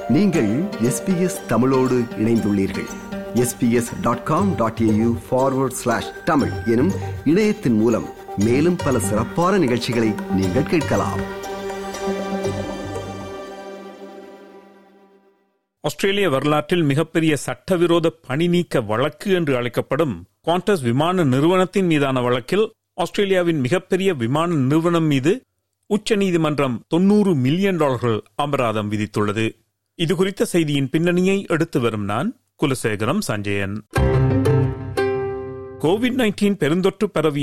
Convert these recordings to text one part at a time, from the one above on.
நீங்கள் SBS தமிழோடு இணைந்துள்ளீர்கள். sbs.com.au/tamil எனும் இணையத்தின் மூலம் மேலும் பல சிறப்பான நிகழ்ச்சிகளை நீங்கள் கேட்கலாம். ஆஸ்திரேலிய வரலாற்றில் மிகப்பெரிய சட்டவிரோத பணி நீக்க வழக்கு என்று அழைக்கப்படும் குவாண்டஸ் விமான நிறுவனத்தின் மீதான வழக்கில் ஆஸ்திரேலியாவின் மிகப்பெரிய விமான நிறுவனம் மீது உச்சநீதிமன்றம் $90 மில்லியன் அபராதம் விதித்துள்ளது. இதுகுறித்த செய்தியின் பின்னணியை எடுத்து வரும் நான் குலசேகரம் சஞ்சயன். COVID-19 பெருந்தொற்று பரவிய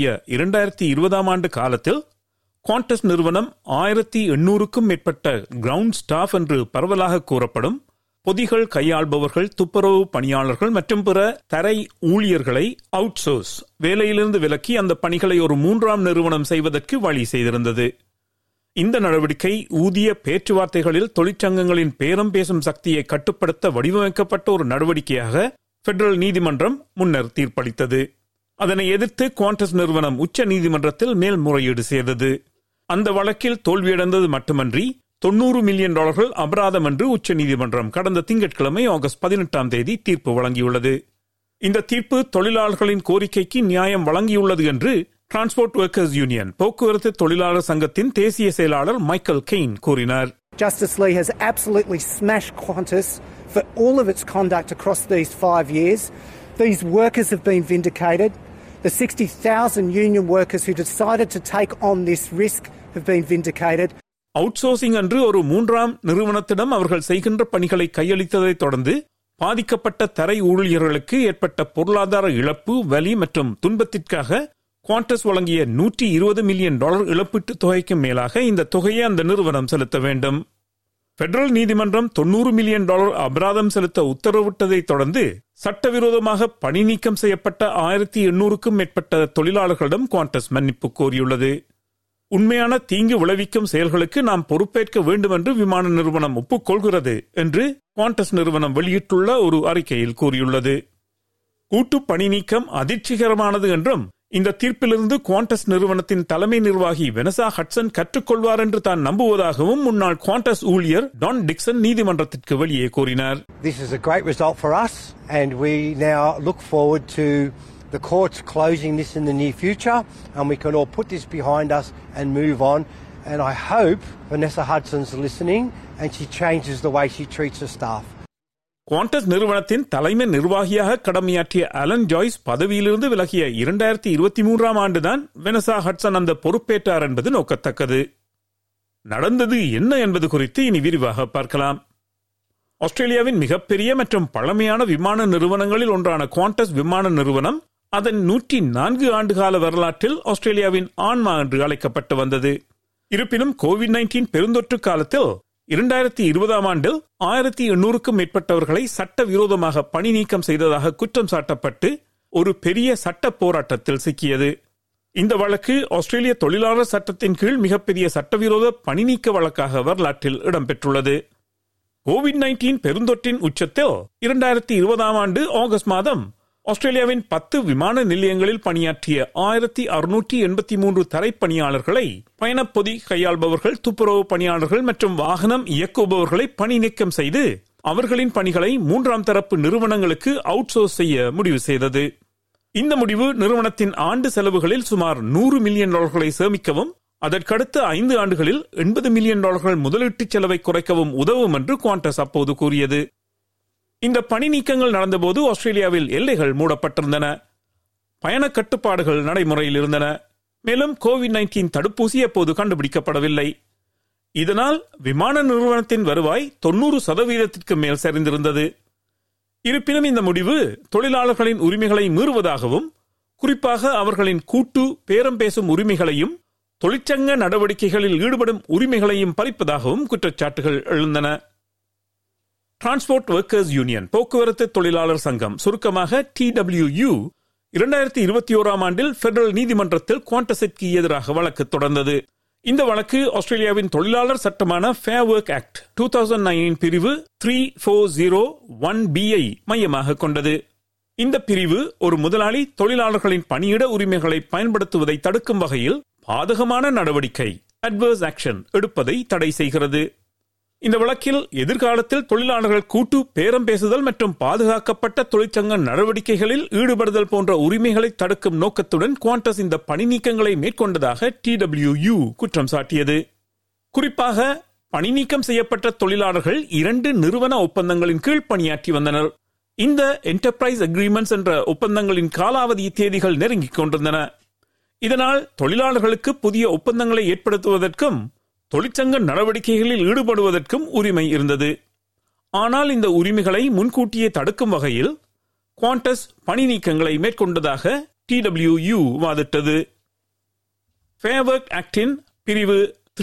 2020 ஆண்டு காலத்தில் குவாண்டஸ் நிறுவனம் 1800க்கும் மேற்பட்ட கிரவுண்ட் ஸ்டாஃப் என்று பரவலாக கூறப்படும் பொதிகள் கையாள்பவர்கள், துப்புரவு பணியாளர்கள் மற்றும் பிற தரை ஊழியர்களை அவுட் சோர்ஸ் வேலையிலிருந்து விலக்கி அந்த பணிகளை ஒரு 3ஆம் நிறுவனம் செய்வதற்கு வழி செய்திருந்தது. இந்த நடவடிக்கை ஊதிய பேச்சுவார்த்தைகளில் தொழிற்சங்கங்களின் பேரம் பேசும் சக்தியை கட்டுப்படுத்த வடிவமைக்கப்பட்ட ஒரு நடவடிக்கையாக பெடரல் நீதிமன்றம் முன்னர் தீர்ப்பளித்தது. அதனை எதிர்த்து குவாண்டஸ் நிறுவனம் உச்ச நீதிமன்றத்தில் மேல்முறையீடு செய்தது. அந்த வழக்கில் தோல்வியடைந்தது மட்டுமன்றி $90 மில்லியன் அபராதம் என்று உச்ச நீதிமன்றம் கடந்த திங்கட்கிழமை ஆகஸ்ட் 18 தீர்ப்பு வழங்கியுள்ளது. இந்த தீர்ப்பு தொழிலாளர்களின் கோரிக்கைக்கு நியாயம் வழங்கியுள்ளது என்று டிரான்ஸ்போர்ட் ஒர்க்கர்ஸ் யூனியன் போக்குவரத்து தொழிலாளர் சங்கத்தின் தேசிய செயலாளர் மைக்கேல் கெயின் கூறினார். Justice Lee has absolutely smashed Qantas for all of its conduct across these 5 years. These workers have been vindicated. The 60,000 union workers who decided to take on this risk have been vindicated. Outsourcing என்று ஒரு 3ஆம் நிறுவனத்திடம் அவர்கள் செய்கின்ற பணிகளை கையளித்ததை தொடர்ந்து பாதிக்கப்பட்ட தரை ஊழியர்களுக்கு ஏற்பட்ட பொருளாதார இழப்பு, வலி மற்றும் துன்பத்திற்காக குவாண்டஸ் வழங்கிய $120 மில்லியன் இழப்பீட்டு தொகைக்கு மேலாக இந்த தொகையை அந்த நிறுவனம் செலுத்த வேண்டும். பெடரல் நீதிமன்றம் $90 மில்லியன் அபராதம் செலுத்த உத்தரவிட்டதை தொடர்ந்து சட்டவிரோதமாக பணி நீக்கம் செய்யப்பட்ட 1800க்கும் மேற்பட்ட தொழிலாளர்களிடம் குவாண்டஸ் மன்னிப்பு கோரியுள்ளது. உண்மையான தீங்கு விளைவிக்கும் செயல்களுக்கு நாம் பொறுப்பேற்க வேண்டும் என்று விமான நிறுவனம் ஒப்புக்கொள்கிறது என்று குவாண்டஸ் நிறுவனம் வெளியிட்டுள்ள ஒரு அறிக்கையில் கூறியுள்ளது. கூட்டு பணி நீக்கம் அதிர்ச்சிகரமானது என்றும் இந்த தீர்ப்பிலிருந்து குவாண்டஸ் நிறுவனத்தின் தலைமை நிர்வாகி வெனசா ஹட்சன் கற்றுக்கொள்வார் என்று தான் நம்புவதாகவும் முன்னாள் குவாண்டஸ் ஊழியர் டான் டிக்சன் நீதிமன்றத்திற்கு வெளியே கூறினார். This is a great result for us and we now look forward to the courts closing this in the near future and we can all put this behind us and move on, and I hope Vanessa Hudson's listening and she changes the way she treats her staff. Qantas நிறுவனத்தின் தலைமை நிர்வாகியாக கடமையாற்றிய Alan Joyce பதவியிலிருந்து விலகிய 2023 ஆண்டுதான் Vanessa Hatsun அந்த பொறுப்பேற்றார் என்பது நோக்கத்தக்கது. நடந்தது என்ன என்பது குறித்து இனி விரிவாக பார்க்கலாம். ஆஸ்திரேலியாவின் மிகப்பெரிய மற்றும் பழமையான விமான நிறுவனங்களில் ஒன்றான குவாண்டஸ் விமான நிறுவனம் அதன் 104 ஆண்டுகால வரலாற்றில் ஆஸ்திரேலியாவின் ஆன்மா என்று அழைக்கப்பட்டு வந்தது. இருப்பினும் COVID-19 பெருந்தொற்று காலத்தில் 2020 ஆண்டில் 1800க்கும் மேற்பட்டவர்களை சட்டவிரோதமாக பணி நீக்கம் செய்ததாக குற்றம் சாட்டப்பட்டு ஒரு பெரிய சட்ட போராட்டத்தில் சிக்கியது. இந்த வழக்கு ஆஸ்திரேலிய தொழிலாளர் சட்டத்தின் கீழ் மிகப்பெரிய சட்டவிரோத பணி நீக்க வழக்காக வரலாற்றில் இடம்பெற்றுள்ளது. COVID-19 பெருந்தொற்றின் உச்சத்தில் 2020 ஆண்டு ஆகஸ்ட் மாதம் ஆஸ்திரேலியாவின் 10 விமான நிலையங்களில் பணியாற்றிய 1683 தரைப்பணியாளர்களை பயணப்பொதி கையாள்பவர்கள், துப்புரவு பணியாளர்கள் மற்றும் வாகனம் இயக்குபவர்களை பணி நீக்கம் செய்து அவர்களின் பணிகளை 3ஆம் தரப்பு நிறுவனங்களுக்கு அவுட் சோர்ஸ் செய்ய முடிவு செய்தது. இந்த முடிவு நிறுவனத்தின் ஆண்டு செலவுகளில் சுமார் $100 மில்லியன் சேமிக்கவும் அதற்கடுத்த 5 ஆண்டுகளில் $80 மில்லியன் முதலீட்டு செலவை குறைக்கவும் உதவும் என்று குவாண்டஸ் அப்போது கூறியது. இந்த பணி நீக்கங்கள் நடந்தபோது ஆஸ்திரேலியாவில் எல்லைகள் மூடப்பட்டிருந்தன, பயண கட்டுப்பாடுகள் நடைமுறையில் இருந்தன, மேலும் COVID-19 தடுப்பூசி அப்போது கண்டுபிடிக்கப்படவில்லை. இதனால் விமான நிறுவனத்தின் வருவாய் 90% மேல் சரிந்திருந்தது. இருப்பினும் இந்த முடிவு தொழிலாளர்களின் உரிமைகளை மீறுவதாகவும், குறிப்பாக அவர்களின் கூட்டு பேரம் பேசும் உரிமைகளையும் தொழிற்சங்க நடவடிக்கைகளில் ஈடுபடும் உரிமைகளையும் பறிப்பதாகவும் குற்றச்சாட்டுகள் எழுந்தன. டிரான்ஸ்போர்ட் ஒர்க்கர்ஸ் யூனியன் போக்குவரத்து தொழிலாளர் சங்கம், சுருக்கமாக TWU, 2021 ஆண்டில் பெடரல் நீதிமன்றத்தில் குவாண்டஸிற்கு எதிராக வழக்கு தொடர்ந்தது. இந்த வழக்கு ஆஸ்திரேலியாவின் தொழிலாளர் சட்டமான ஃபேர் ஒர்க் ஆக்ட் 2009 பிரிவு 3401B மையமாக கொண்டது. இந்த பிரிவு ஒரு முதலாளி தொழிலாளர்களின் பணியிட உரிமைகளை பயன்படுத்துவதை தடுக்கும் வகையில் பாதகமான நடவடிக்கை அட்வர்ஸ் ஆக்ஷன் எடுப்பதை தடை செய்கிறது. இந்த வழக்கில் எதிர்காலத்தில் தொழிலாளர்கள் கூட்டு பேரம் பேசுதல் மற்றும் பாதுகாக்கப்பட்ட தொழிற்சங்க நடவடிக்கைகளில் ஈடுபடுதல் போன்ற உரிமைகளை தடுக்கும் நோக்கத்துடன் குவாண்டஸ் இந்த பணி நீக்கங்களை மேற்கொண்டதாக TWU குற்றம் சாட்டியது. குறிப்பாக பணி நீக்கம் செய்யப்பட்ட தொழிலாளர்கள் 2 நிறுவன ஒப்பந்தங்களின் கீழ் பணியாற்றி வந்தனர். இந்த என்டர்பிரைஸ் அக்ரிமெண்ட்ஸ் என்ற ஒப்பந்தங்களின் காலாவதி தேதிகள் நெருங்கிக் கொண்டிருந்தன. இதனால் தொழிலாளர்களுக்கு புதிய ஒப்பந்தங்களை ஏற்படுத்துவதற்கும் தொழிற்சங்க நடவடிக்கைகளில் ஈடுபடுவதற்கும் உரிமை இருந்தது. ஆனால் இந்த உரிமைகளை முன்கூட்டியே தடுக்கும் வகையில் குவாண்டஸ் பணி நீக்கங்களை மேற்கொண்டதாக TWU வாதிட்டது. ஃபேர் ஒர்க் ஆக்டின் பிரிவு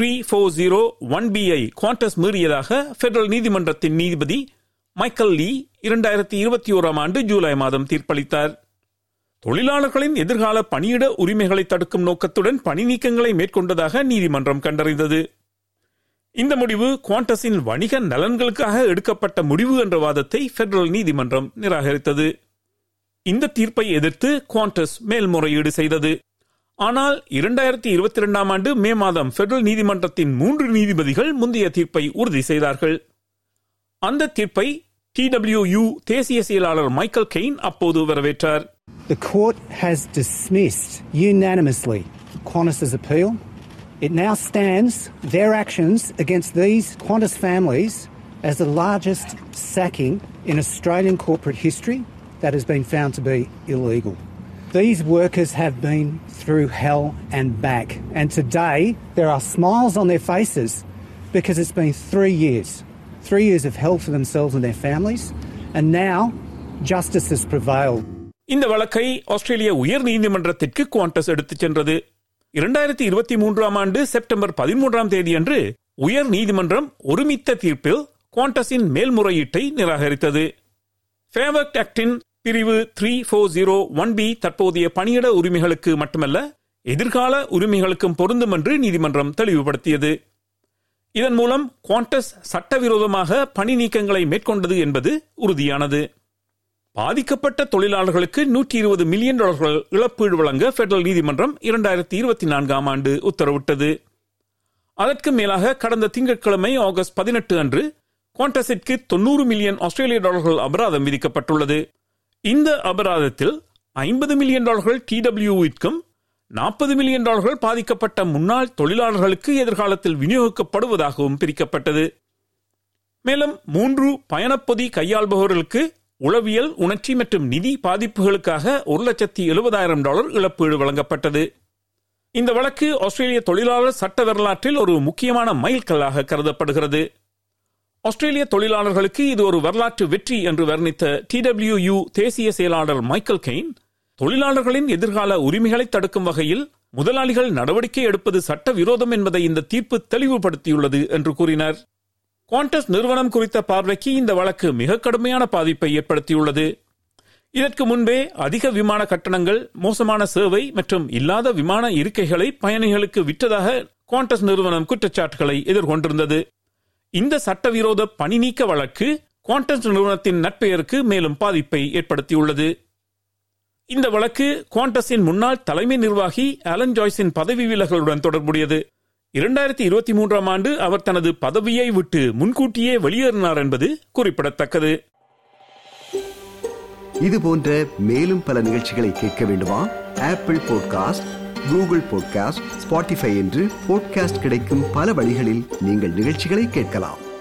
3401B-ஐ குவாண்டஸ் மீறியதாக பெடரல் நீதிமன்றத்தின் நீதிபதி மைக்கேல் லீ 2021 ஆண்டு ஜூலை மாதம் தீர்ப்பளித்தார். தொழிலாளர்களின் எதிர்கால பணியிட உரிமைகளை தடுக்கும் நோக்கத்துடன் பணி நீக்கங்களை மேற்கொண்டதாக நீதிமன்றம் கண்டறிந்தது. இந்த முடிவு குவாண்டஸின் வணிக நலன்களுக்காக எடுக்கப்பட்ட முடிவு என்ற வாதத்தை பெடரல் நீதிமன்றம் நிராகரித்தது. இந்த தீர்ப்பை எதிர்த்து குவாண்டஸ் மேல்முறையீடு செய்தது. ஆனால் 2022 ஆண்டு மே மாதம் பெடரல் நீதிமன்றத்தின் 3 நீதிபதிகள் முந்தைய தீர்ப்பை உறுதி செய்தார்கள். அந்த தீர்ப்பை TWU தேசிய செயலாளர் மைக்கேல் கெயின் அப்போது வரவேற்றார். The court has dismissed unanimously Qantas's appeal. It now stands their actions against these Qantas families as the largest sacking in Australian corporate history that has been found to be illegal. These workers have been through hell and back, and today there are smiles on their faces because it's been 3 years. 3 years of hell for themselves and their families, and now justice has prevailed. இந்த வழக்கை ஆஸ்திரேலிய உயர் நீதிமன்றத்திற்கு Qantas எடுத்துச் சென்றது. 2023 ஆண்டு September 13 தேதி அன்று உயர் நீதிமன்றம் ஒருமித்த தீர்ப்பில் குவாண்டஸின் மேல்முறையீட்டை நிராகரித்தது. ஃபேர் ஒர்க் ஆக்டின் பிரிவு 3401B தற்போதைய பணியிட உரிமைகளுக்கு மட்டுமல்ல எதிர்கால உரிமைகளுக்கும் பொருந்தும் என்று நீதிமன்றம் தெளிவுபடுத்தியது. இதன் மூலம் குவாண்டஸ் சட்டவிரோதமாக பணி நீக்கங்களை மேற்கொண்டது என்பது உறுதியானது. பாதிக்கப்பட்ட தொழிலாளர்களுக்கு $120 மில்லியன் இழப்பீடு வழங்க பெடரல் நீதிமன்றம் 2024 ஆண்டு உத்தரவிட்டது. அதற்கு மேலாக கடந்த திங்கட்கிழமை ஆகஸ்ட் 18 அன்று குவாண்டஸிற்கு $90 மில்லியன் அபராதம் விதிக்கப்பட்டுள்ளது. இந்த அபராதத்தில் $50 மில்லியன் TWUவிற்கும் $40 மில்லியன் பாதிக்கப்பட்ட முன்னாள் தொழிலாளர்களுக்கு எதிர்காலத்தில் விநியோகிக்கப்படுவதாகவும் பிரிக்கப்பட்டது. மேலும் 3 பயணப்பொதி கையாள்பவர்களுக்கு உளவியல், உணர்ச்சி மற்றும் நிதி பாதிப்புகளுக்காக $170,000 இழப்பீடு வழங்கப்பட்டது. இந்த வழக்கு ஆஸ்திரேலிய தொழிலாளர் சட்ட வரலாற்றில் ஒரு முக்கியமான மைல்கல்லாக கருதப்படுகிறது. ஆஸ்திரேலிய தொழிலாளர்களுக்கு இது ஒரு வரலாற்று வெற்றி என்று வர்ணித்த TWU தேசிய செயலாளர் மைக்கேல் கெயின், தொழிலாளர்களின் எதிர்கால உரிமைகளை தடுக்கும் வகையில் முதலாளிகள் நடவடிக்கை எடுப்பது சட்டவிரோதம் என்பதை இந்த தீர்ப்பு தெளிவுபடுத்தியுள்ளது என்று கூறினார். குவாண்டஸ் நிறுவனம் குறித்த பார்வைக்கு இந்த வழக்கு மிக கடுமையான பாதிப்பை ஏற்படுத்தியுள்ளது. இதற்கு முன்பே அதிக விமான கட்டணங்கள், மோசமான சேவை மற்றும் இல்லாத விமான இருக்கைகளை பயணிகளுக்கு விற்றதாக குவாண்டஸ் நிறுவனம் குற்றச்சாட்டுகளை எதிர்கொண்டிருந்தது. இந்த சட்டவிரோத பணி நீக்க வழக்கு குவாண்டஸ் நிறுவனத்தின் நற்பெயருக்கு மேலும் பாதிப்பை ஏற்படுத்தியுள்ளது. இந்த வழக்கு குவாண்டஸின் முன்னாள் தலைமை நிர்வாகி அலன் ஜாய்ஸின் பதவி விலகலுடன் தொடர்புடையது. 2023 ஆண்டு அவர் தனது பதவியை விட்டு முன்கூட்டியே வெளியேறினார் என்பது குறிப்பிடத்தக்கது. இது போன்ற மேலும் பல நிகழ்ச்சிகளை கேட்க வேண்டுமா? Apple podcast, Google podcast, Spotify என்று பாட்காஸ்ட் கிடைக்கும் பல வழிகளில் நீங்கள் நிகழ்ச்சிகளை கேட்கலாம்.